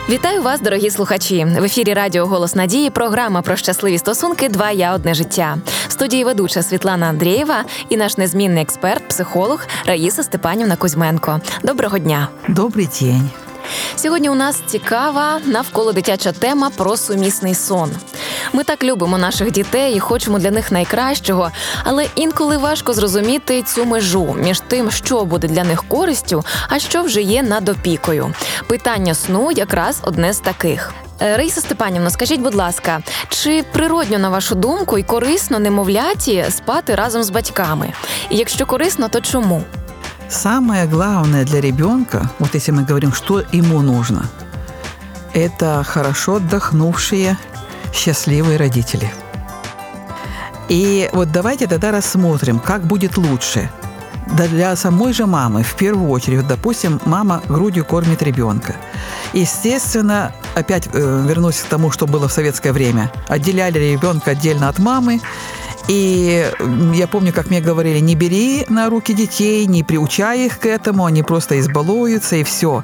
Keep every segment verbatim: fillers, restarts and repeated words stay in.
Вітаю вас, дорогі слухачі! В ефірі Радіо «Голос Надії» програма про щасливі стосунки «Два я, одне життя». В студії ведуча Світлана Андрієва і наш незмінний експерт, психолог Раїса Степанівна Кузьменко. Доброго дня! Добрий день! Сьогодні у нас цікава навколо дитяча тема про сумісний сон. Ми так любимо наших дітей і хочемо для них найкращого, але інколи важко зрозуміти цю межу між тим, що буде для них користю, а що вже є над опікою. Питання сну якраз одне з таких. Раїса Степанівна, скажіть, будь ласка, чи природньо, на вашу думку, і корисно немовляті спати разом з батьками? І якщо корисно, то чому? Самое главное для ребенка, вот если мы говорим, что ему нужно, это хорошо отдохнувшие, счастливые родители. И вот давайте тогда рассмотрим, как будет лучше. Для самой же мамы, в первую очередь, вот, допустим, мама грудью кормит ребенка. Естественно, опять э, вернусь к тому, что было в советское время. Отделяли ребенка отдельно от мамы. И я помню, как мне говорили, не бери на руки детей, не приучай их к этому, они просто избалуются, и все.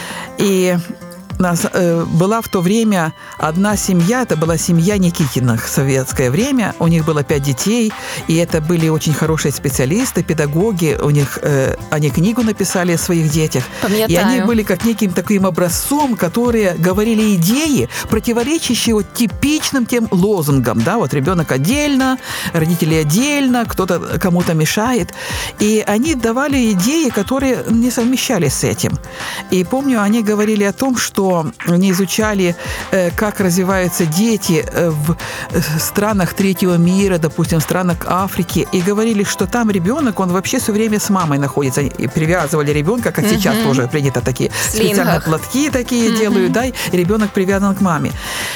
И нас, э, была в то время одна семья, это была семья Никитиных в советское время, у них было пять детей, и это были очень хорошие специалисты, педагоги, у них, э, они книгу написали о своих детях, Пам'ятаю. И они были как неким таким образцом, которые говорили идеи, противоречащие вот типичным тем лозунгам, да, вот ребенок отдельно, родители отдельно, кто-то кому-то мешает, и они давали идеи, которые не совмещались с этим. И помню, они говорили о том, что они изучали, как развиваются дети в странах третьего мира, допустим, в странах Африки, и говорили, что там ребенок, он вообще все время с мамой находится. И привязывали ребенка, как mm-hmm. сейчас тоже принято, такие специальные платки такие mm-hmm. делают, да, и ребенок привязан к маме.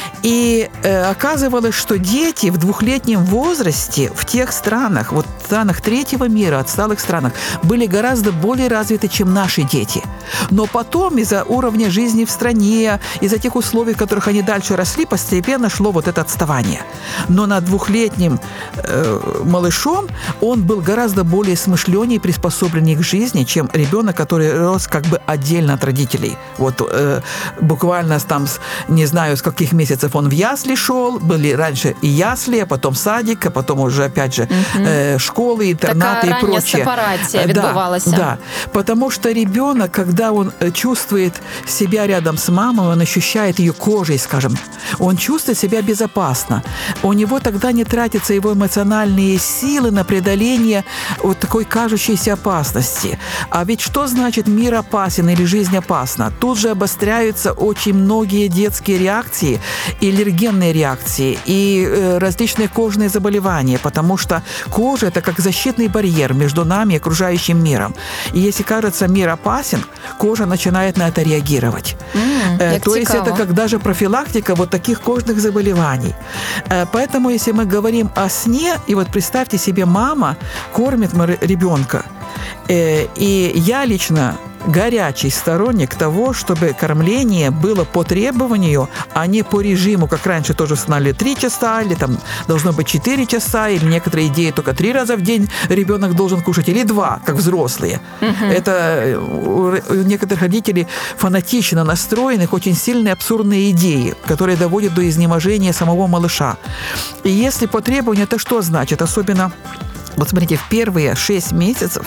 И э, оказывалось, что дети в двухлетнем возрасте в тех странах, вот в странах третьего мира, отсталых странах, были гораздо более развиты, чем наши дети. Но потом из-за уровня жизни в стране, из-за тех условий, в которых они дальше росли, постепенно шло вот это отставание. Но над двухлетним э, малышом он был гораздо более смышленнее и приспособленнее к жизни, чем ребенок, который рос как бы отдельно от родителей. Вот э, буквально там, не знаю, с каких месяцев он в ясли шел, были раньше и ясли, а потом садик, а потом уже опять же э, школы, интернаты Такая и прочее. Такая ранняя сепарация відбувалась. Да, да, потому что ребенок, когда он чувствует себя рядом с мамой, он ощущает ее кожей, скажем, он чувствует себя безопасно. У него тогда не тратятся его эмоциональные силы на преодоление вот такой кажущейся опасности. А ведь что значит мир опасен или жизнь опасна? Тут же обостряются очень многие детские реакции, и аллергенные реакции, и э, различные кожные заболевания, потому что кожа – это как защитный барьер между нами и окружающим миром. И если кажется, мир опасен, кожа начинает на это реагировать. Mm, э, то есть это как даже профилактика вот таких кожных заболеваний. Э, поэтому если мы говорим о сне, и вот представьте себе, мама кормит ребенка, э, и я лично горячий сторонник того, чтобы кормление было по требованию, а не по режиму, как раньше тоже устанавливали три часа, или там должно быть четыре часа, или некоторые идеи только три раза в день ребенок должен кушать, или два, как взрослые. Uh-huh. Это у некоторых родителей фанатично настроенных, очень сильные абсурдные идеи, которые доводят до изнеможения самого малыша. И если по требованию, это что значит? Особенно, вот смотрите, в первые шесть месяцев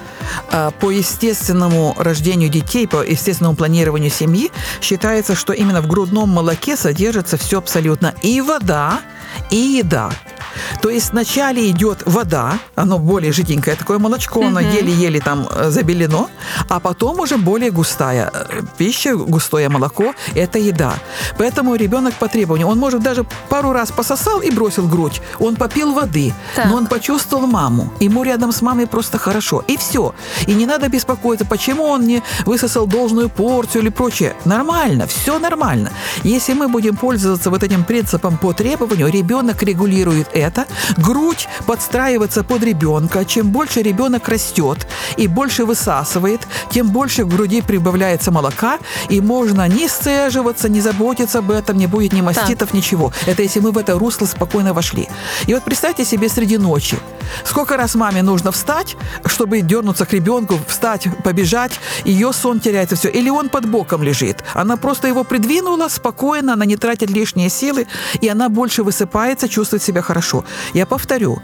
по естественному рождению детей, по естественному планированию семьи считается, что именно в грудном молоке содержится все абсолютно, и вода, и еда. То есть вначале идет вода, оно более жиденькое такое молочко, mm-hmm. оно еле-еле там забелено, а потом уже более густая пища, густое молоко – это еда. Поэтому ребенок по требованию, он может даже пару раз пососал и бросил грудь, он попил воды, так. но он почувствовал маму, ему рядом с мамой просто хорошо, и все. И не надо беспокоиться, почему он не высосал должную порцию или прочее. Нормально, все нормально. Если мы будем пользоваться вот этим принципом по требованию, ребенок регулирует это, это, грудь подстраивается под ребенка. Чем больше ребенок растет и больше высасывает, тем больше в груди прибавляется молока, и можно не сцеживаться, не заботиться об этом, не будет ни маститов, так. ничего. Это если мы в это русло спокойно вошли. И вот представьте себе среди ночи. Сколько раз маме нужно встать, чтобы дернуться к ребенку, встать, побежать, ее сон теряется, все. Или он под боком лежит. Она просто его придвинула спокойно, она не тратит лишние силы, и она больше высыпается, чувствует себя хорошо. Я повторю,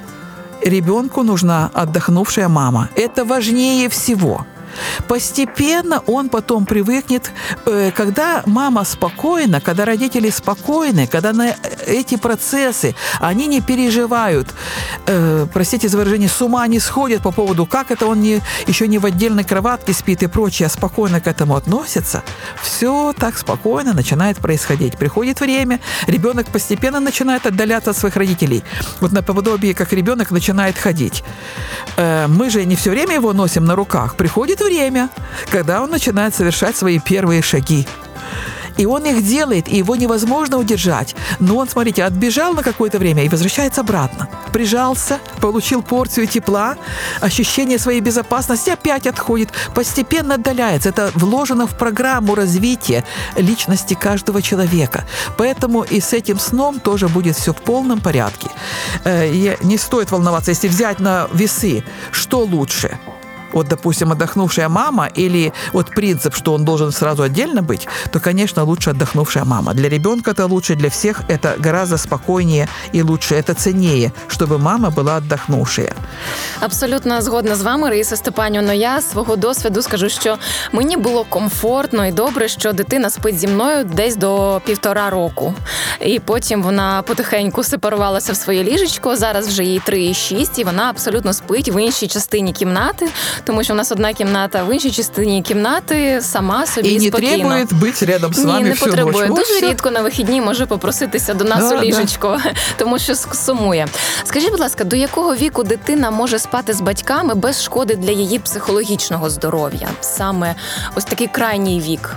ребенку нужна отдохнувшая мама. Это важнее всего. Постепенно он потом привыкнет, когда мама спокойна, когда родители спокойны, когда на эти процессы они не переживают, э, простите за выражение, с ума не сходят по поводу, как это он не, еще не в отдельной кроватке спит и прочее, а спокойно к этому относится, все так спокойно начинает происходить. Приходит время, ребенок постепенно начинает отдаляться от своих родителей. Вот наподобие, как ребенок начинает ходить. Э, мы же не все время его носим на руках. Приходит время, когда он начинает совершать свои первые шаги. И он их делает, и его невозможно удержать. Но он, смотрите, отбежал на какое-то время и возвращается обратно. Прижался, получил порцию тепла, ощущение своей безопасности, опять отходит, постепенно отдаляется. Это вложено в программу развития личности каждого человека. Поэтому и с этим сном тоже будет все в полном порядке. Не стоит волноваться, если взять на весы, что лучше – вот, допустим, отдохнувшая мама или вот принцип, что он должен сразу отдельно быть, то, конечно, лучше отдохнувшая мама. Для ребенка это лучше, для всех это гораздо спокойнее и лучше, это ценнее, чтобы мама была отдохнувшая. Абсолютно згодна з вами, Раїса Степанівна. Я з свого досвіду скажу, що мені було комфортно і добре, що дитина спить зі мною десь до півтора року. І потім вона потихеньку сепарувалася в своє ліжечко. Зараз вже їй три і шість, і вона абсолютно спить в іншій частині кімнати, тому що у нас одна кімната, в іншій частині кімнати сама собі і спокійно. І не потребує бути рядом з вами Ні, не всю потребує. ночь. Дуже рідко на вихідні може попроситися до нас да, у ліжечко, да. тому що сумує. Скажіть, будь ласка, до якого віку дитина може спати з батьками без шкоди для її психологічного здоров'я? Саме ось такий крайній вік.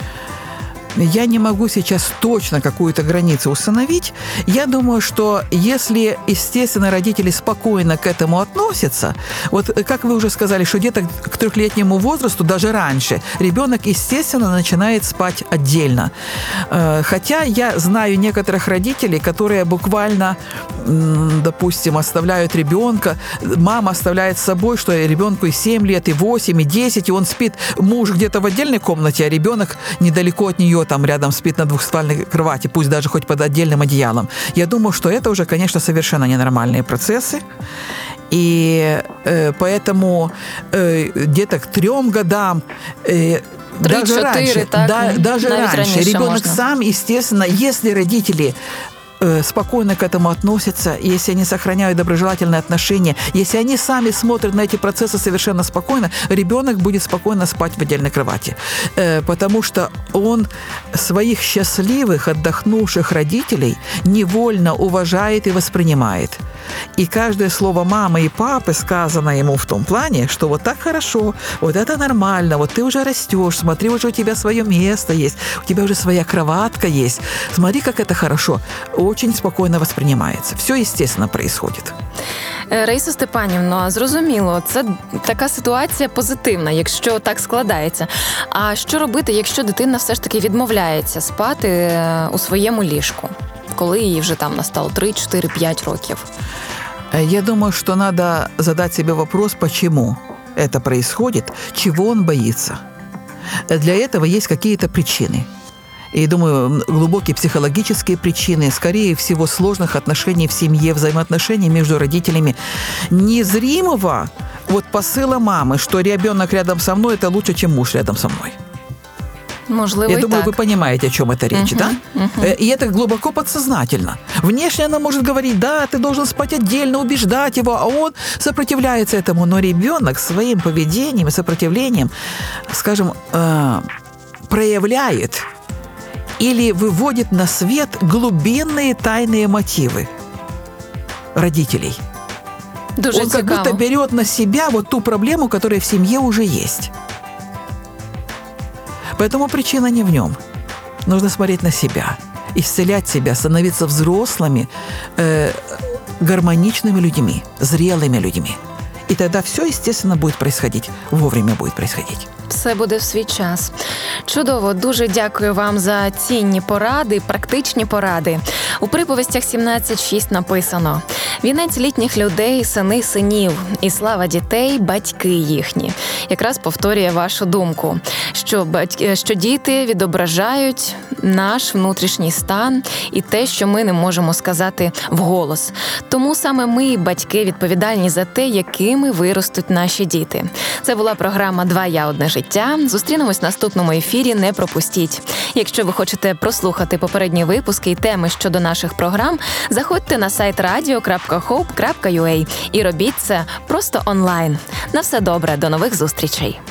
Я не могу сейчас точно какую-то границу установить. Я думаю, что если, естественно, родители спокойно к этому относятся, вот как вы уже сказали, что где-то к трехлетнему возрасту, даже раньше, ребенок, естественно, начинает спать отдельно. Хотя я знаю некоторых родителей, которые буквально, допустим, оставляют ребенка, мама оставляет с собой, что ребенку и семь лет, и восемь, и десять, и он спит, муж где-то в отдельной комнате, а ребенок недалеко от нее, там рядом спит на двухспальной кровати, пусть даже хоть под отдельным одеялом. Я думаю, что это уже, конечно, совершенно ненормальные процессы. И э, поэтому э, где-то к трем годам э, даже раньше, так, да, даже раньше ребенок можно. сам, естественно, если родители спокойно к этому относятся, если они сохраняют доброжелательные отношения, если они сами смотрят на эти процессы совершенно спокойно, ребенок будет спокойно спать в отдельной кровати. Потому что он своих счастливых, отдохнувших родителей невольно уважает и воспринимает. И каждое слово мамы и папы сказано ему в том плане, что вот так хорошо, вот это нормально, вот ты уже растешь, смотри, уже у тебя свое место есть, у тебя уже своя кроватка есть, смотри, как это хорошо. Очень спокойно воспринимается. Все, естественно, происходит. Раїса Степанівна, зрозуміло, це така ситуація позитивна, якщо так складається. А що робити, якщо дитина все ж таки відмовляється спати у своєму ліжку, коли їй вже там настало три, чотири, п'ять років? Я думаю, что надо задать себе вопрос, почему это происходит, чего он боится. Для этого есть какие-то причины. И, думаю, глубокие психологические причины, скорее всего, сложных отношений в семье, взаимоотношений между родителями, незримого вот посыла мамы, что ребенок рядом со мной – это лучше, чем муж рядом со мной. Можливо, Я и думаю, так. Вы понимаете, о чем это речь, uh-huh, да? Uh-huh. И это глубоко подсознательно. Внешне она может говорить, да, ты должен спать отдельно, убеждать его, а он сопротивляется этому. Но ребенок своим поведением и сопротивлением, скажем, э, проявляет или выводит на свет глубинные тайные мотивы родителей. Дуже Он как цікаво. будто берет на себя вот ту проблему, которая в семье уже есть. Поэтому причина не в нем. Нужно смотреть на себя, исцелять себя, становиться взрослыми, э, гармоничными людьми, зрелыми людьми. и тогда все, естественно, будет происходить, вовремя будет происходить. Все буде в свій час. Чудово, дуже дякую вам за цінні поради, практичні поради. У приповістях сімнадцять шість написано: «Вінець літніх людей – сини синів, і слава дітей – батьки їхні». Якраз повторює вашу думку, що, батьки, що діти відображають наш внутрішній стан і те, що ми не можемо сказати вголос. Тому саме ми, батьки, відповідальні за те, якими виростуть наші діти. Це була програма «Два я, одне життя». Зустрінемось в наступному ефірі, не пропустіть. Якщо ви хочете прослухати попередні випуски і теми щодо наших програм, заходьте на сайт радіо крапка хоуп крапка ю а і робіть це просто онлайн. На все добре, до нових зустрічей.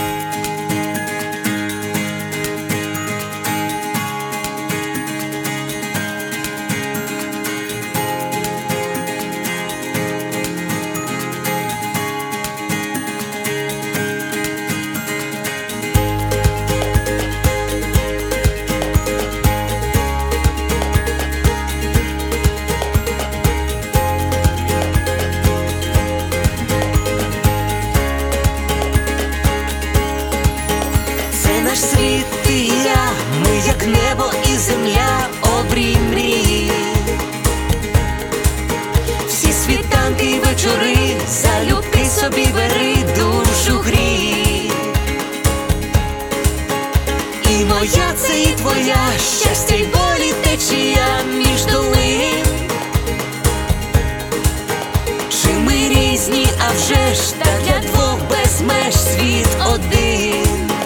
Світ і я, ми як небо і земля, обрій мрії. Всі світанки й вечори, залюбки собі бери, душу грій. І моя це і твоя, щастя й болі течія між долин. Чи ми різні, а вже ж, та для двох без меж світ один.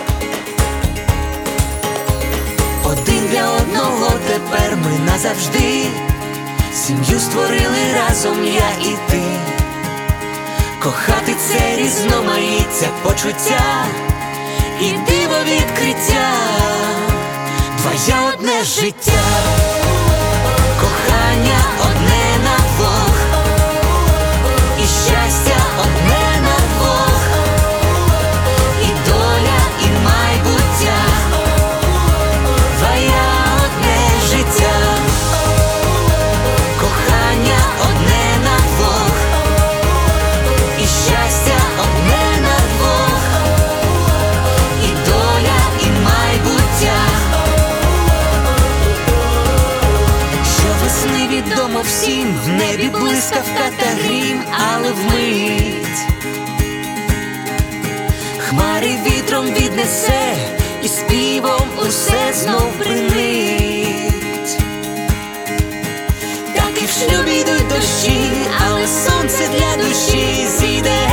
Один для одного тепер ми назавжди, сім'ю створили разом я і ти. Кохати це різноманіття почуття і диво відкриття. Твоє одне життя, кохання одне на двох, і щастя одне на двох, і доля, і майбуття. Твоє одне життя, кохання одне на двох, і щастя одне на двох, і доля, і майбуття. Щовесни відомо всім, в небі блискавка та грім, але вмить хмари вітром віднесе, і співом усе знов бринить. Так і в шлюбі йдуть дощі, але сонце для душі зійде.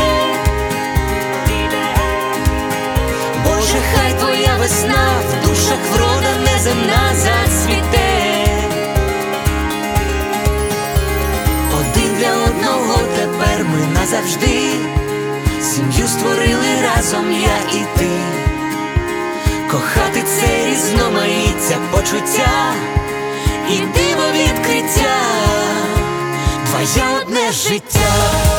Боже, хай твоя весна в душах врода неземна зацвіте. Один для одного тепер ми назавжди, сім'ю створили разом я і ти. Кохати це різноманіття почуття і диво відкриття. Твоє одне життя.